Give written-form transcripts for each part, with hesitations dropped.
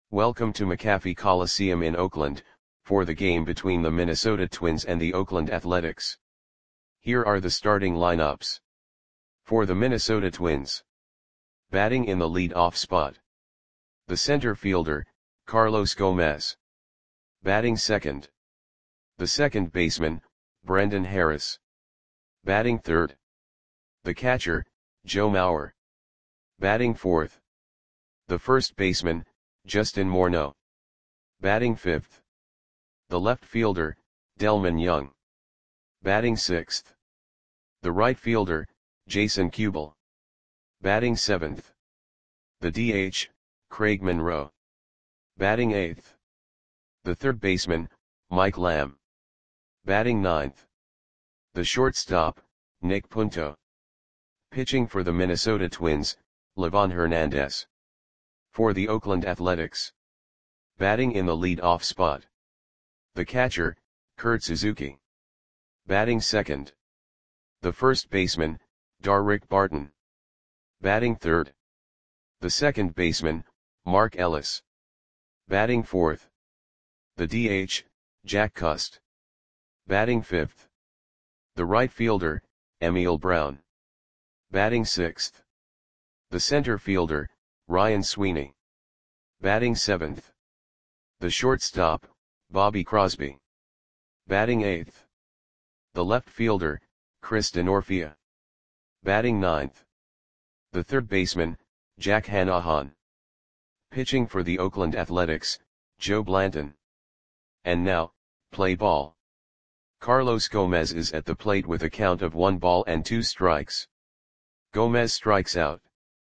Welcome to McAfee Coliseum in Oakland, for the game between the Minnesota Twins and the Oakland Athletics. Here are the starting lineups. For the Minnesota Twins. Batting in the lead-off spot. The center fielder, Carlos Gomez. Batting second. The second baseman, Brendan Harris. Batting third. The catcher, Joe Mauer. Batting fourth. The first baseman, Justin Morneau. Batting fifth. The left fielder, Delmon Young. Batting sixth. The right fielder, Jason Kubel. Batting seventh. The DH, Craig Monroe. Batting eighth. The third baseman, Mike Lamb. Batting ninth. The shortstop, Nick Punto. Pitching for the Minnesota Twins, Livan Hernandez. For the Oakland Athletics. Batting in the lead-off spot. The catcher, Kurt Suzuki. Batting second. The first baseman, Darrick Barton. Batting third. The second baseman, Mark Ellis. Batting fourth. The DH, Jack Cust. Batting fifth. The right fielder, Emil Brown. Batting sixth. The center fielder, Ryan Sweeney. Batting seventh. The shortstop, Bobby Crosby. Batting eighth. The left fielder, Chris Denorfia. Batting ninth. The third baseman, Jack Hanahan. Pitching for the Oakland Athletics, Joe Blanton. And now, play ball. Carlos Gomez is at the plate with a count of 1 ball and 2 strikes. Gomez strikes out.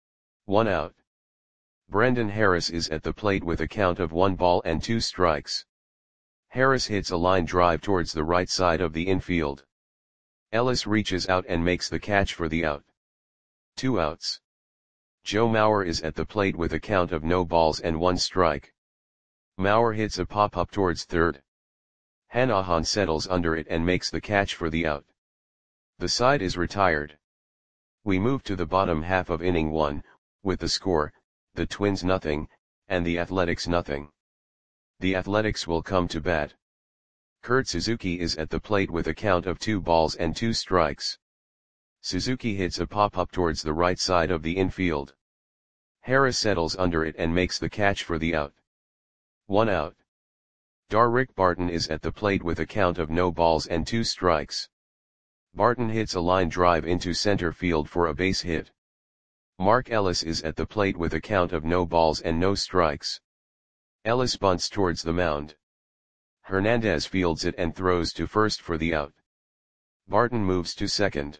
1 out. Brendan Harris is at the plate with a count of 1 ball and 2 strikes. Harris hits a line drive towards the right side of the infield. Ellis reaches out and makes the catch for the out. 2 outs. Joe Mauer is at the plate with a count of no balls and 1 strike. Mauer hits a pop-up towards third. Hanahan settles under it and makes the catch for the out. The side is retired. We move to the bottom half of inning 1, with the score, the Twins nothing, and the Athletics nothing. The Athletics will come to bat. Kurt Suzuki is at the plate with a count of 2 balls and 2 strikes. Suzuki hits a pop-up towards the right side of the infield. Harris settles under it and makes the catch for the out. 1 out. Darrick Barton is at the plate with a count of no balls and 2 strikes. Barton hits a line drive into center field for a base hit. Mark Ellis is at the plate with a count of no balls and no strikes. Ellis bunts towards the mound. Hernandez fields it and throws to first for the out. Barton moves to second.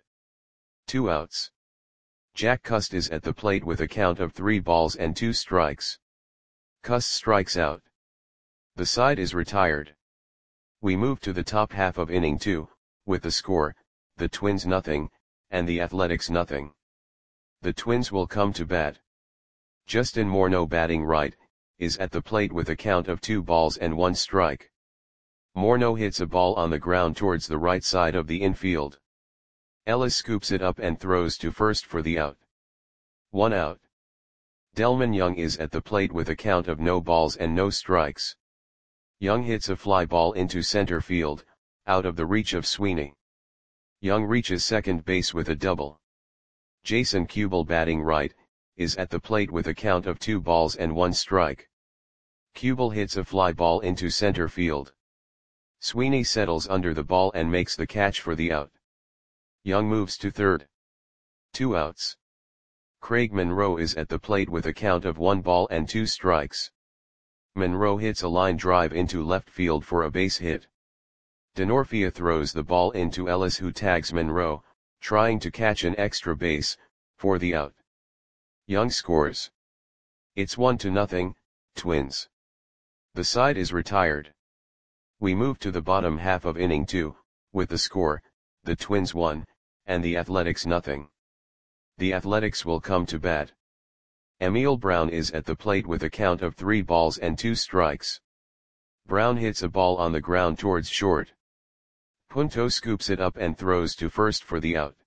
2 outs. Jack Cust is at the plate with a count of 3 balls and 2 strikes. Cust strikes out. The side is retired. We move to the top half of inning 2, with the score, the Twins nothing, and the Athletics nothing. The Twins will come to bat. Justin Morneau batting right, is at the plate with a count of 2 balls and 1 strike. Morneau hits a ball on the ground towards the right side of the infield. Ellis scoops it up and throws to first for the out. 1 out. Delmon Young is at the plate with a count of no balls and no strikes. Young hits a fly ball into center field, out of the reach of Sweeney. Young reaches second base with a double. Jason Kubel batting right, is at the plate with a count of 2 balls and 1 strike. Kubel hits a fly ball into center field. Sweeney settles under the ball and makes the catch for the out. Young moves to third. 2 outs. Craig Monroe is at the plate with a count of 1 ball and 2 strikes. Monroe hits a line drive into left field for a base hit. Denorfia throws the ball into Ellis, who tags Monroe, trying to catch an extra base, for the out. Young scores. It's 1-0, Twins. The side is retired. We move to the bottom half of inning 2, with the score, the Twins 1, and the Athletics nothing. The Athletics will come to bat. Emil Brown is at the plate with a count of 3 balls and 2 strikes. Brown hits a ball on the ground towards short. Punto scoops it up and throws to first for the out.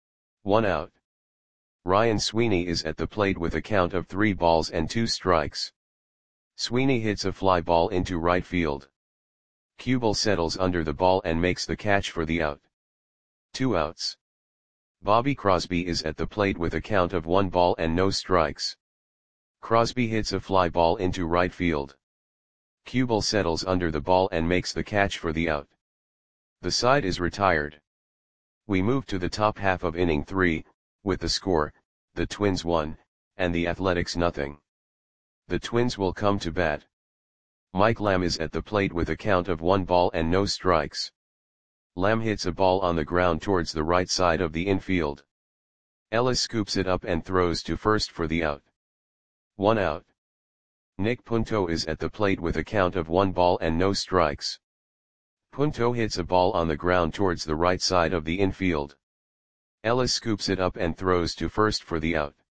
1 out. Ryan Sweeney is at the plate with a count of 3 balls and 2 strikes. Sweeney hits a fly ball into right field. Kubel settles under the ball and makes the catch for the out. 2 outs. Bobby Crosby is at the plate with a count of 1 ball and no strikes. Crosby hits a fly ball into right field. Kubel settles under the ball and makes the catch for the out. The side is retired. We move to the top half of inning 3, with the score, the Twins 1, and the Athletics nothing. The Twins will come to bat. Mike Lamb is at the plate with a count of 1 ball and no strikes. Lamb hits a ball on the ground towards the right side of the infield. Ellis scoops it up and throws to first for the out. 1 out. Nick Punto is at the plate with a count of 1 ball and no strikes. Punto hits a ball on the ground towards the right side of the infield. Ellis scoops it up and throws to first for the out.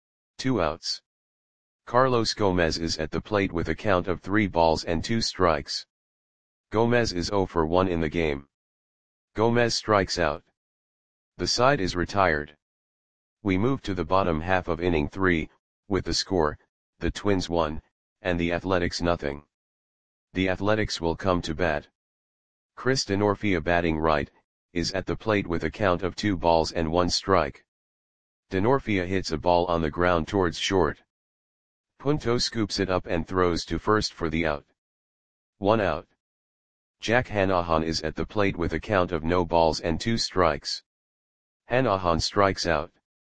2 outs. Carlos Gomez is at the plate with a count of 3 balls and 2 strikes. Gomez is 0 for 1 in the game. Gomez strikes out. The side is retired. We move to the bottom half of inning 3, with the score, the Twins 1, and the Athletics nothing. The Athletics will come to bat. Chris Denorfia, batting right, is at the plate with a count of 2 balls and 1 strike. Denorfia hits a ball on the ground towards short. Punto scoops it up and throws to first for the out. 1 out. Jack Hanahan is at the plate with a count of no balls and 2 strikes. Hanahan strikes out.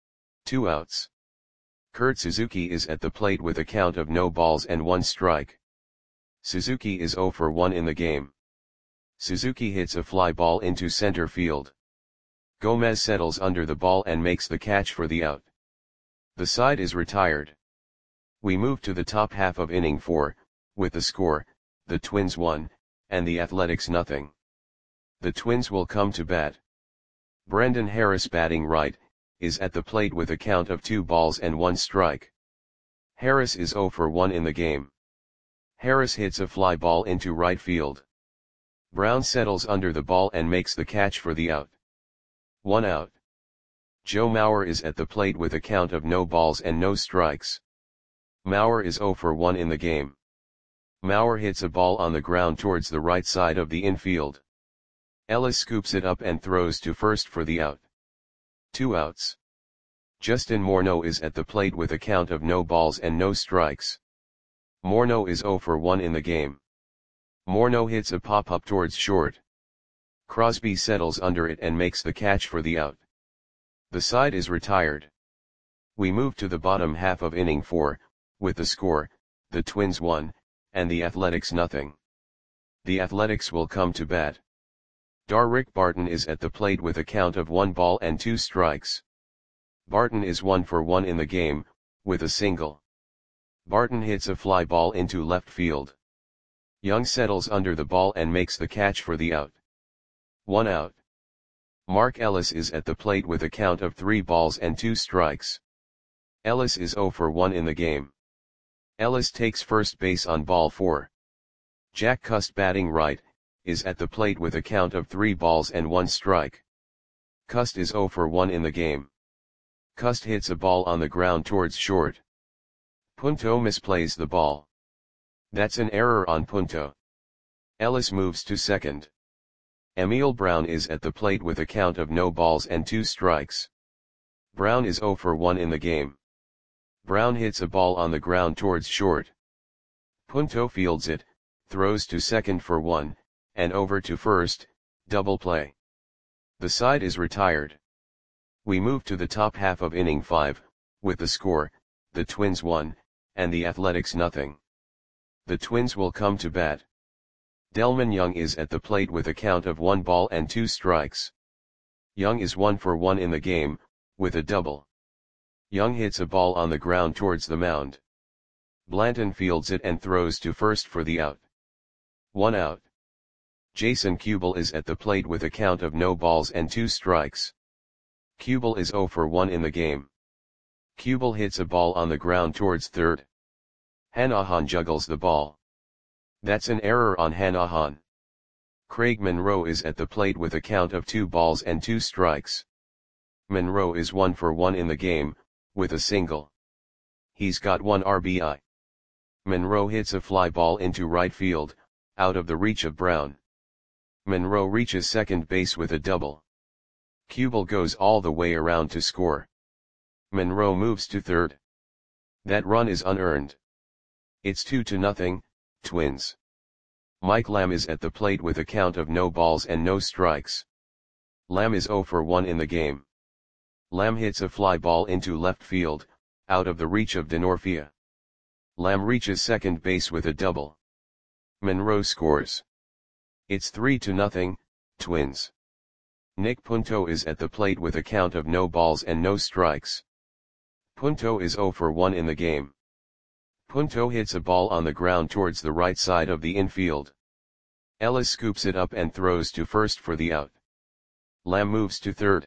2 outs. Kurt Suzuki is at the plate with a count of no balls and 1 strike. Suzuki is 0 for 1 in the game. Suzuki hits a fly ball into center field. Gomez settles under the ball and makes the catch for the out. The side is retired. We move to the top half of inning 4, with the score, the Twins 1, and the Athletics nothing. The Twins will come to bat. Brendan Harris, batting right, is at the plate with a count of 2 balls and 1 strike. Harris is 0 for 1 in the game. Harris hits a fly ball into right field. Brown settles under the ball and makes the catch for the out. 1 out. Joe Mauer is at the plate with a count of no balls and no strikes. Mauer is 0 for 1 in the game. Mauer hits a ball on the ground towards the right side of the infield. Ellis scoops it up and throws to first for the out. 2 outs. Justin Morneau is at the plate with a count of no balls and no strikes. Morneau is 0 for 1 in the game. Morneau hits a pop-up towards short. Crosby settles under it and makes the catch for the out. The side is retired. We move to the bottom half of inning 4, with the score, the Twins 1, and the Athletics nothing. The Athletics will come to bat. Darrick Barton is at the plate with a count of 1 ball and 2 strikes. Barton is 1 for 1 in the game, with a single. Barton hits a fly ball into left field. Young settles under the ball and makes the catch for the out. 1 out. Mark Ellis is at the plate with a count of 3 balls and 2 strikes. Ellis is 0 for 1 in the game. Ellis takes first base on ball 4. Jack Cust, batting right, is at the plate with a count of 3 balls and 1 strike. Cust is 0 for 1 in the game. Cust hits a ball on the ground towards short. Punto misplays the ball. That's an error on Punto. Ellis moves to second. Emil Brown is at the plate with a count of no balls and 2 strikes. Brown is 0 for 1 in the game. Brown hits a ball on the ground towards short. Punto fields it, throws to second for 1, and over to first, double play. The side is retired. We move to the top half of inning 5, with the score, the Twins 1, and the Athletics nothing. The Twins will come to bat. Delmon Young is at the plate with a count of 1 ball and 2 strikes. Young is 1 for 1 in the game, with a double. Young hits a ball on the ground towards the mound. Blanton fields it and throws to first for the out. 1 out. Jason Kubel is at the plate with a count of no balls and 2 strikes. Kubel is 0 for 1 in the game. Kubel hits a ball on the ground towards third. Hanahan juggles the ball. That's an error on Hanahan. Craig Monroe is at the plate with a count of 2 balls and 2 strikes. Monroe is 1 for 1 in the game, with a single. He's got 1 RBI. Monroe hits a fly ball into right field, out of the reach of Brown. Monroe reaches second base with a double. Kubel goes all the way around to score. Monroe moves to third. That run is unearned. It's 2-0, Twins. Mike Lamb is at the plate with a count of no balls and no strikes. Lamb is 0 for 1 in the game. Lamb hits a fly ball into left field, out of the reach of Denorfia. Lamb reaches second base with a double. Monroe scores. It's 3-0, Twins. Nick Punto is at the plate with a count of no balls and no strikes. Punto is 0 for 1 in the game. Punto hits a ball on the ground towards the right side of the infield. Ellis scoops it up and throws to first for the out. Lamb moves to third.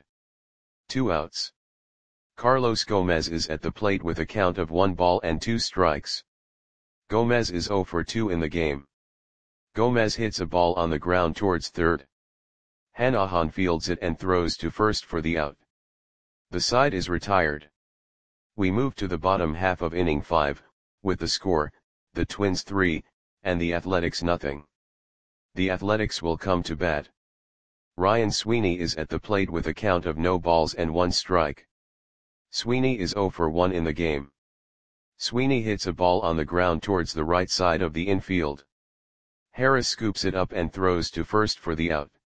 2 outs. Carlos Gomez is at the plate with a count of 1 ball and 2 strikes. Gomez is 0 for 2 in the game. Gomez hits a ball on the ground towards third. Hanahan fields it and throws to first for the out. The side is retired. We move to the bottom half of inning 5, with the score, the Twins 3, and the Athletics nothing. The Athletics will come to bat. Ryan Sweeney is at the plate with a count of no balls and 1 strike. Sweeney is 0 for 1 in the game. Sweeney hits a ball on the ground towards the right side of the infield. Harris scoops it up and throws to first for the out.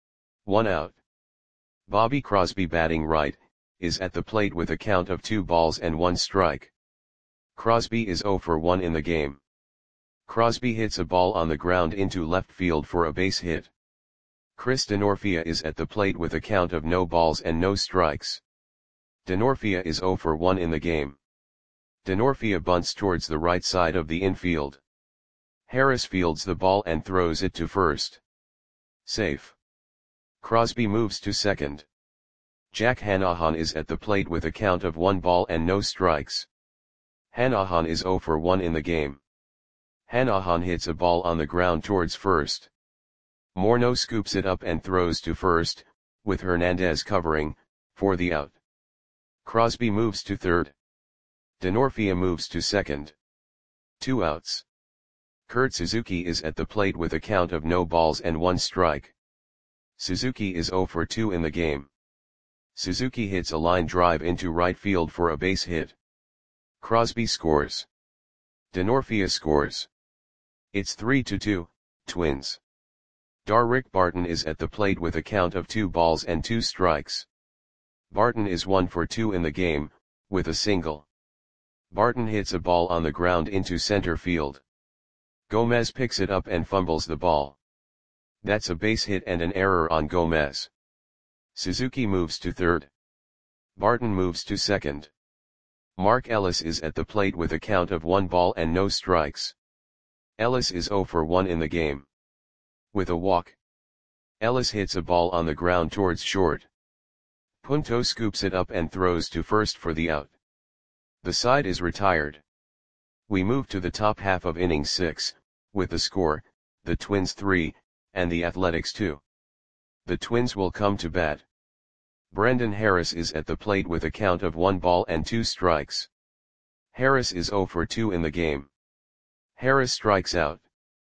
1 out. Bobby Crosby, batting right, is at the plate with a count of 2 balls and 1 strike. Crosby is 0 for 1 in the game. Crosby hits a ball on the ground into left field for a base hit. Chris Denorfia is at the plate with a count of no balls and no strikes. Denorfia is 0 for 1 in the game. Denorfia bunts towards the right side of the infield. Harris fields the ball and throws it to first. Safe. Crosby moves to second. Jack Hanahan is at the plate with a count of 1 ball and no strikes. Hanahan is 0 for 1 in the game. Hanahan hits a ball on the ground towards first. Morneau scoops it up and throws to first, with Hernandez covering, for the out. Crosby moves to third. Denorfia moves to second. 2 outs. Kurt Suzuki is at the plate with a count of no balls and 1 strike. Suzuki is 0 for 2 in the game. Suzuki hits a line drive into right field for a base hit. Crosby scores. Denorfia scores. It's 3-2, Twins. Darrick Barton is at the plate with a count of 2 balls and 2 strikes. Barton is 1 for 2 in the game, with a single. Barton hits a ball on the ground into center field. Gomez picks it up and fumbles the ball. That's a base hit and an error on Gomez. Suzuki moves to third. Barton moves to second. Mark Ellis is at the plate with a count of 1 ball and no strikes. Ellis is 0 for 1 in the game. With a walk. Ellis hits a ball on the ground towards short. Punto scoops it up and throws to first for the out. The side is retired. We move to the top half of inning 6, with the score, the Twins 3, and the Athletics 2. The Twins will come to bat. Brendan Harris is at the plate with a count of 1 ball and 2 strikes. Harris is 0 for 2 in the game. Harris strikes out.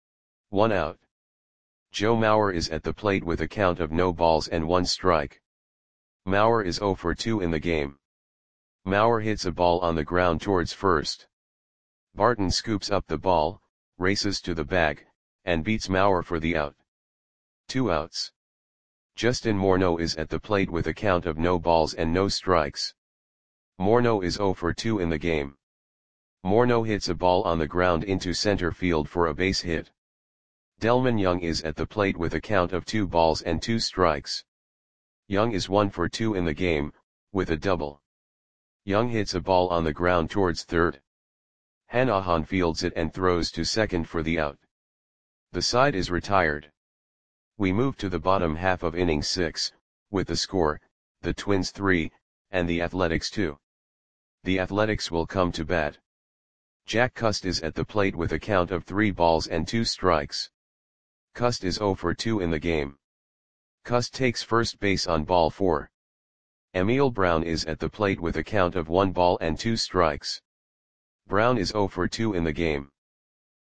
1 out. Joe Mauer is at the plate with a count of no balls and 1 strike. Mauer is 0 for 2 in the game. Mauer hits a ball on the ground towards first. Barton scoops up the ball, races to the bag, and beats Mauer for the out. 2 outs. Justin Morneau is at the plate with a count of no balls and no strikes. Morneau is 0 for 2 in the game. Morneau hits a ball on the ground into center field for a base hit. Delmon Young is at the plate with a count of 2 balls and 2 strikes. Young is 1 for 2 in the game, with a double. Young hits a ball on the ground towards third. Hanahan fields it and throws to second for the out. The side is retired. We move to the bottom half of inning 6, with the score, the Twins 3, and the Athletics 2. The Athletics will come to bat. Jack Cust is at the plate with a count of 3 balls and 2 strikes. Cust is 0 for 2 in the game. Cust takes first base on ball 4. Emil Brown is at the plate with a count of 1 ball and 2 strikes. Brown is 0 for 2 in the game.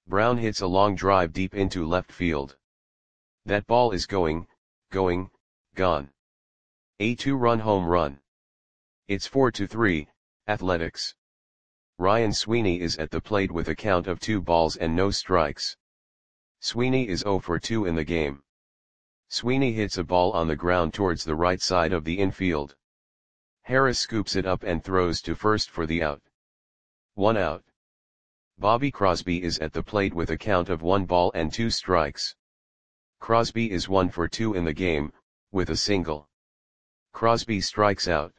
Brown hits a long drive deep into left field. That ball is going, gone. A 2-run home run. It's 4-3, Athletics. Ryan Sweeney is at the plate with a count of 2 balls and no strikes. Sweeney is 0 for 2 in the game. Sweeney hits a ball on the ground towards the right side of the infield. Harris scoops it up and throws to first for the out. 1 out. Bobby Crosby is at the plate with a count of 1 ball and 2 strikes. Crosby is 1 for 2 in the game, with a single. Crosby strikes out.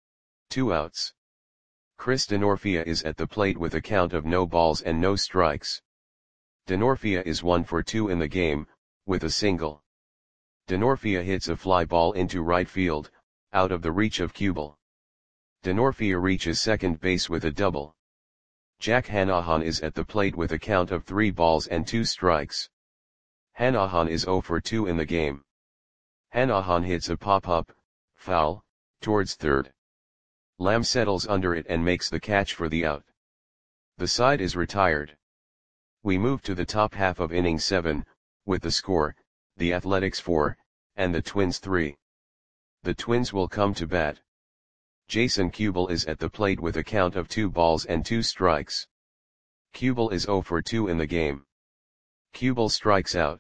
2 outs. Chris Denorfia is at the plate with a count of no balls and no strikes. Denorfia is 1 for 2 in the game, with a single. Denorfia hits a fly ball into right field, out of the reach of Kubel. Denorfia reaches second base with a double. Jack Hanahan is at the plate with a count of 3 balls and 2 strikes. Hanahan is 0 for 2 in the game. Hanahan hits a pop-up, foul, towards third. Lamb settles under it and makes the catch for the out. The side is retired. We move to the top half of inning 7, with the score, the Athletics 4, and the Twins 3. The Twins will come to bat. Jason Kubel is at the plate with a count of 2 balls and 2 strikes. Kubel is 0 for 2 in the game. Kubel strikes out.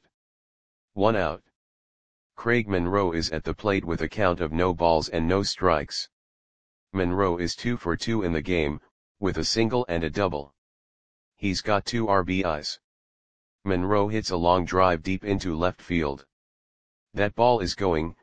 1 out. Craig Monroe is at the plate with a count of no balls and no strikes. Monroe is 2 for 2 in the game, with a single and a double. He's got 2 RBIs. Monroe hits a long drive deep into left field. That ball is going,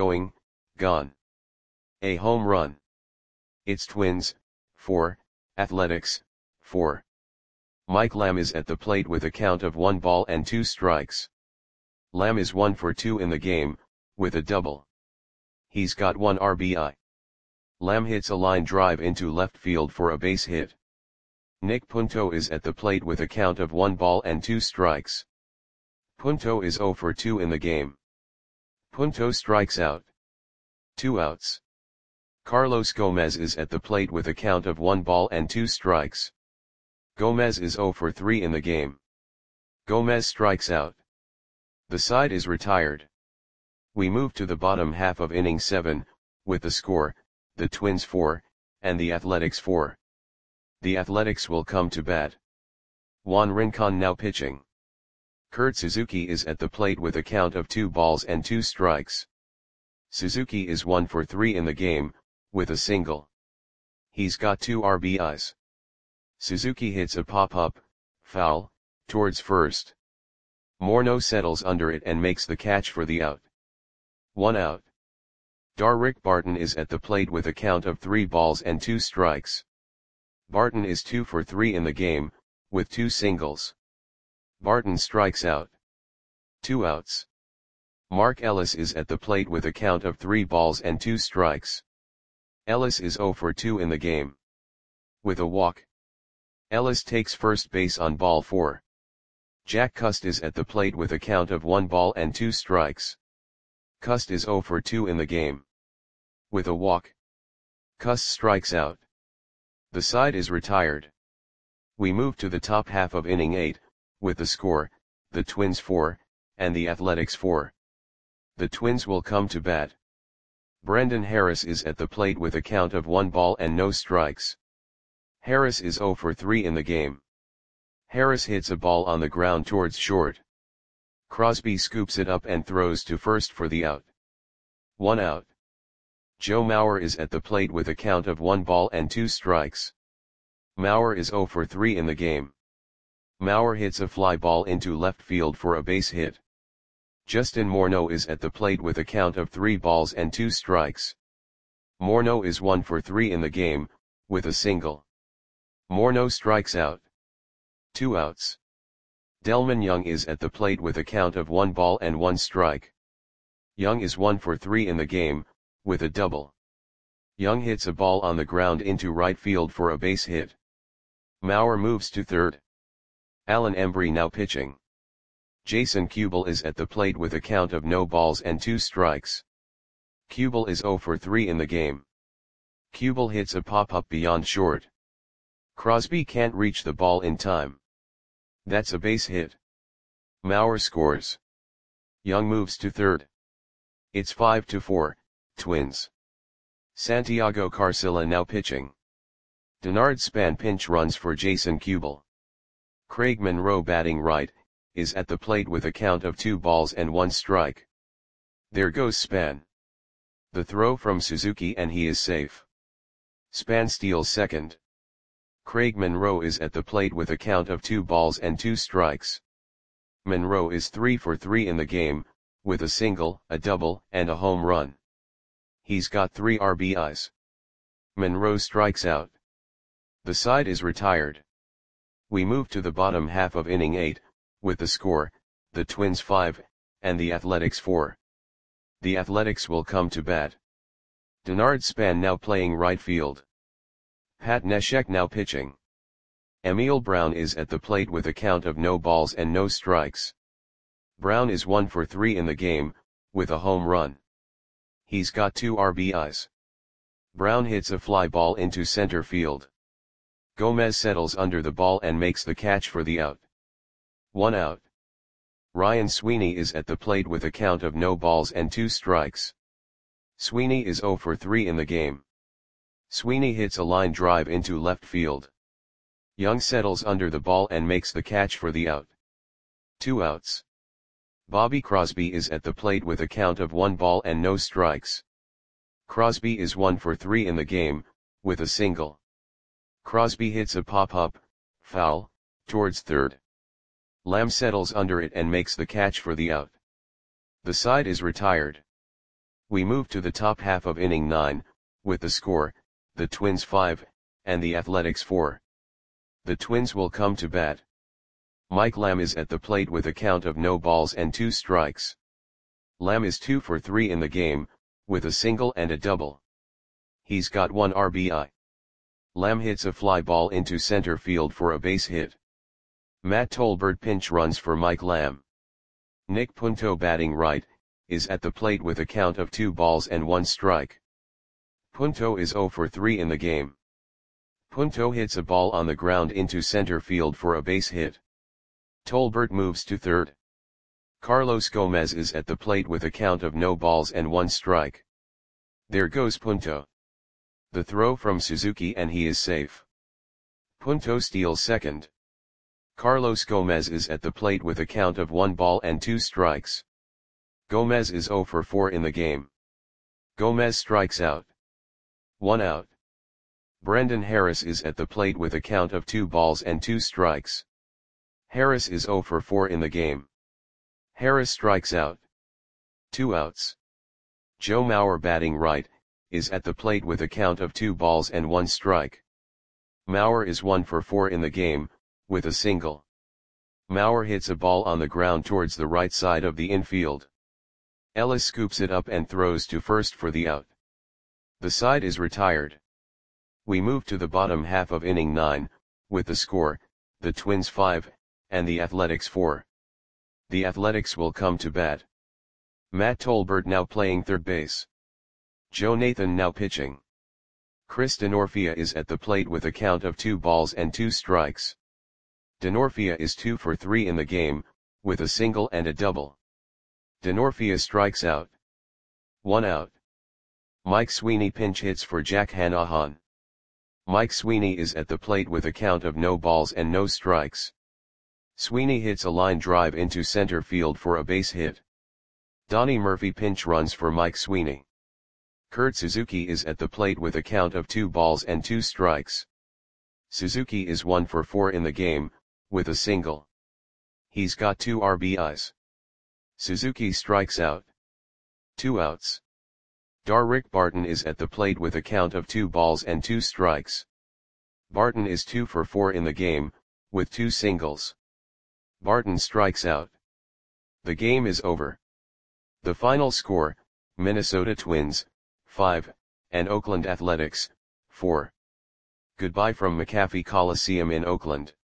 gone. A home run. It's Twins, 4, Athletics, 4. Mike Lamb is at the plate with a count of 1 ball and 2 strikes. Lamb is 1 for 2 in the game, with a double. He's got 1 RBI. Lamb hits a line drive into left field for a base hit. Nick Punto is at the plate with a count of 1 ball and 2 strikes. Punto is 0 for 2 in the game. Punto strikes out. 2 outs. Carlos Gomez is at the plate with a count of 1 ball and 2 strikes. Gomez is 0 for 3 in the game. Gomez strikes out. The side is retired. We move to the bottom half of inning 7, with the score, the Twins 4, and the Athletics 4. The Athletics will come to bat. Juan Rincon now pitching. Kurt Suzuki is at the plate with a count of 2 balls and 2 strikes. Suzuki is 1 for 3 in the game, with a single. He's got 2 RBIs. Suzuki hits a pop-up, foul, towards first. Morneau settles under it and makes the catch for the out. 1 out. Darrick Barton is at the plate with a count of 3 balls and 2 strikes. Barton is 2 for 3 in the game, with 2 singles. Barton strikes out. 2 outs. Mark Ellis is at the plate with a count of 3 balls and 2 strikes. Ellis is 0 for 2 in the game. With a walk. Ellis takes first base on ball 4. Jack Cust is at the plate with a count of 1 ball and 2 strikes. Cust is 0 for 2 in the game. With a walk. Cust strikes out. The side is retired. We move to the top half of inning 8, with the score, the Twins 4, and the Athletics 4. The Twins will come to bat. Brendan Harris is at the plate with a count of 1 ball and no strikes. Harris is 0 for 3 in the game. Harris hits a ball on the ground towards short. Crosby scoops it up and throws to first for the out. 1 out. Joe Mauer is at the plate with a count of 1 ball and 2 strikes. Mauer is 0 for 3 in the game. Mauer hits a fly ball into left field for a base hit. Justin Morneau is at the plate with a count of 3 balls and 2 strikes. Morneau is 1 for 3 in the game, with a single. Morneau strikes out. 2 outs. Delmon Young is at the plate with a count of 1 ball and 1 strike. Young is 1 for 3 in the game, with a double. Young hits a ball on the ground into right field for a base hit. Mauer moves to third. Alan Embry now pitching. Jason Kubel is at the plate with a count of no balls and 2 strikes. Kubel is 0 for 3 in the game. Kubel hits a pop-up beyond short. Crosby can't reach the ball in time. That's a base hit. Maurer scores. Young moves to third. It's 5-4, Twins. Santiago Carcilla now pitching. Denard Span pinch runs for Jason Kubel. Craig Monroe batting right, is at the plate with a count of 2-1 strike. There goes Span. The throw from Suzuki and he is safe. Span steals second. Craig Monroe is at the plate with a count of 2-2 strikes. Monroe is 3 for 3 in the game, with a single, a double, and a home run. He's got 3 RBIs. Monroe strikes out. The side is retired. We move to the bottom half of inning 8, with the score, the Twins 5, and the Athletics 4. The Athletics will come to bat. Denard Span now playing right field. Pat Neshek now pitching. Emil Brown is at the plate with a count of no balls and no strikes. Brown is 1 for 3 in the game, with a home run. He's got 2 RBIs. Brown hits a fly ball into center field. Gomez settles under the ball and makes the catch for the out. 1 out. Ryan Sweeney is at the plate with a count of no balls and 2 strikes. Sweeney is 0 for 3 in the game. Sweeney hits a line drive into left field. Young settles under the ball and makes the catch for the out. 2 outs. Bobby Crosby is at the plate with a count of 1 ball and no strikes. Crosby is 1 for 3 in the game, with a single. Crosby hits a pop-up, foul, towards third. Lamb settles under it and makes the catch for the out. The side is retired. We move to the top half of inning 9, with the score, the Twins 5, and the Athletics 4. The Twins will come to bat. Mike Lamb is at the plate with a count of no balls and 2 strikes. Lamb is 2 for 3 in the game, with a single and a double. He's got 1 RBI. Lamb hits a fly ball into center field for a base hit. Matt Tolbert pinch runs for Mike Lamb. Nick Punto batting right, is at the plate with a count of 2-1 strike. Punto is 0 for 3 in the game. Punto hits a ball on the ground into center field for a base hit. Tolbert moves to third. Carlos Gomez is at the plate with a count of no balls and 1 strike. There goes Punto. The throw from Suzuki and he is safe. Punto steals second. Carlos Gomez is at the plate with a count of 1 ball and 2 strikes. Gomez is 0 for 4 in the game. Gomez strikes out. 1 out. Brendan Harris is at the plate with a count of 2 balls and 2 strikes. Harris is 0 for 4 in the game. Harris strikes out. 2 outs. Joe Mauer batting right, is at the plate with a count of 2 balls and 1 strike. Mauer is 1 for 4 in the game, with a single. Mauer hits a ball on the ground towards the right side of the infield. Ellis scoops it up and throws to first for the out. The side is retired. We move to the bottom half of inning 9, with the score, the Twins 5, and the Athletics 4. The Athletics will come to bat. Matt Tolbert now playing third base. Joe Nathan now pitching. Chris Denorfia is at the plate with a count of 2-2 strikes. Denorfia is 2 for 3 in the game, with a single and a double. Denorfia strikes out. 1 out. Mike Sweeney pinch hits for Jack Hanahan. Mike Sweeney is at the plate with a count of no balls and no strikes. Sweeney hits a line drive into center field for a base hit. Donnie Murphy pinch runs for Mike Sweeney. Kurt Suzuki is at the plate with a count of 2 strikes. Suzuki is 1 for 4 in the game, with a single. He's got 2 RBIs. Suzuki strikes out. 2 outs. Darrick Barton is at the plate with a count of 2 strikes. Barton is 2 for 4 in the game, with 2 singles. Barton strikes out. The game is over. The final score, Minnesota Twins, 5, and Oakland Athletics, 4. Goodbye from McAfee Coliseum in Oakland.